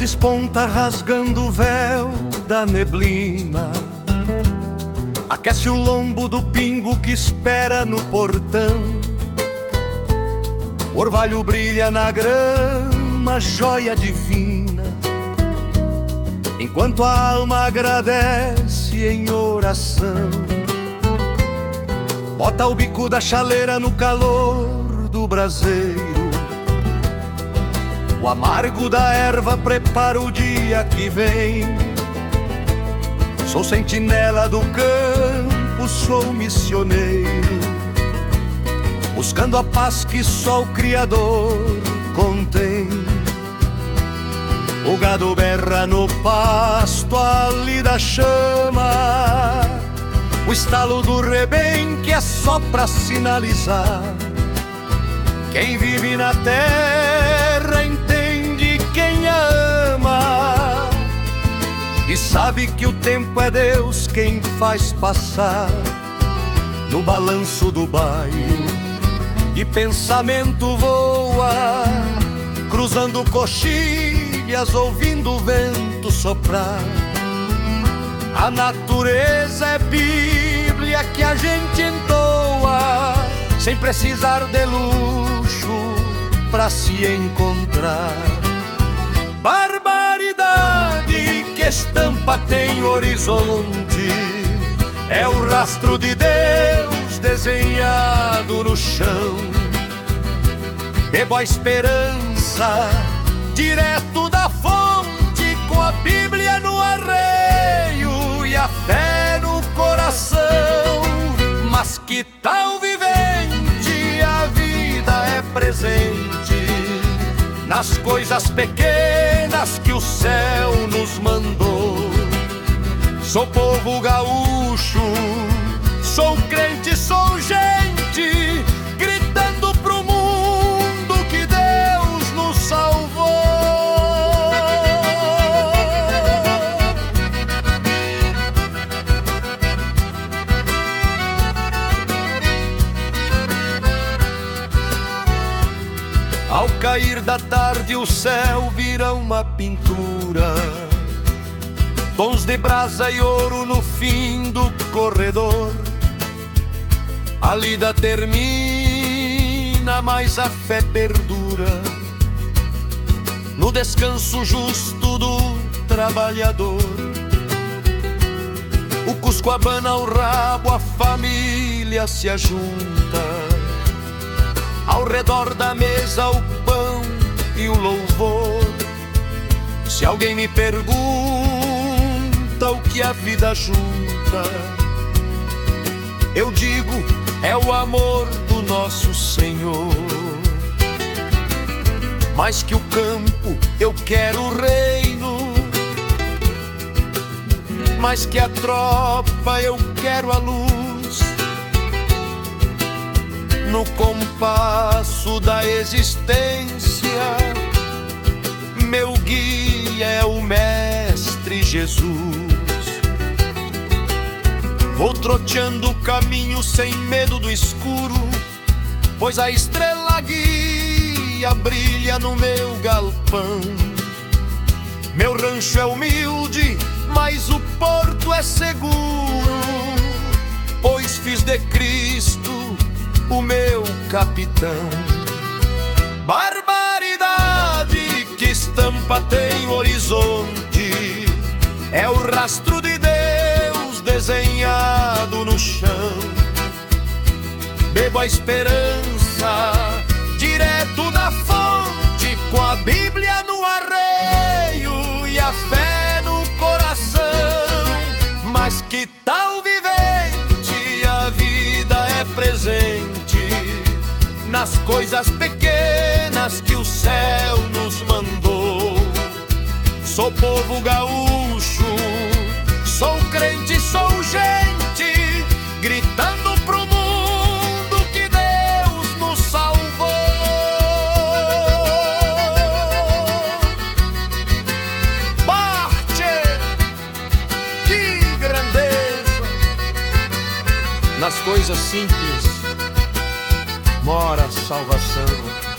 desponta rasgando o véu da neblina, aquece o lombo do pingo que espera no portão. O orvalho brilha na grama, joia divina, enquanto a alma agradece em oração. Bota o bico da chaleira no calor do braseiro, o amargo da erva prepara o dia que vem. Sou sentinela do campo, sou missioneiro, buscando a paz que só o Criador contém. O gado berra no pasto, a lida chama, o estalo do rebenque é só pra sinalizar. Quem vive na terra entende quem a ama, e sabe que o tempo é Deus quem faz passar. No balanço do bairro e pensamento voa, cruzando coxilhas, ouvindo o vento soprar. A natureza é Bíblia que a gente entoa, sem precisar de luxo pra se encontrar. Barbaridade que estampa tem horizonte, é o rastro de Deus desenhado no chão. Bebo a esperança direto da fonte, com a Bíblia no arreio e a fé no coração. Mas que tal vivente, a vida é presente nas coisas pequenas que o céu nos mandou. Sou povo gaúcho, sou crente, sou gente, gritando pro mundo que Deus nos salvou. Ao cair da tarde o céu vira uma pintura, tons de brasa e ouro no fim do corredor. A lida termina, mas a fé perdura no descanso justo do trabalhador. O cusco abana o rabo, a família se ajunta, ao redor da mesa o pão e o louvor. Se alguém me pergunta o que a vida junta, eu digo, é o amor do nosso Senhor. Mais que o campo eu quero o reino, mais que a tropa eu quero a luz. No compasso da existência, meu guia é o Mestre Jesus. Vou troteando o caminho sem medo do escuro, pois a estrela guia brilha no meu galpão. Meu rancho é humilde, mas o porto é seguro, pois fiz de Cristo o meu capitão. Barbaridade que estampa tem horizonte, é o rastro de Deus desenhado no chão. Bebo a esperança direto da fonte, com a Bíblia no arreio e a fé no coração. Mas que tal vivente, a vida é presente nas coisas pequenas que o céu nos mandou. Sou povo gaúcho, sou crente, sou gente, gritando pro mundo que Deus nos salvou. Parte, que grandeza! Nas coisas simples mora a salvação.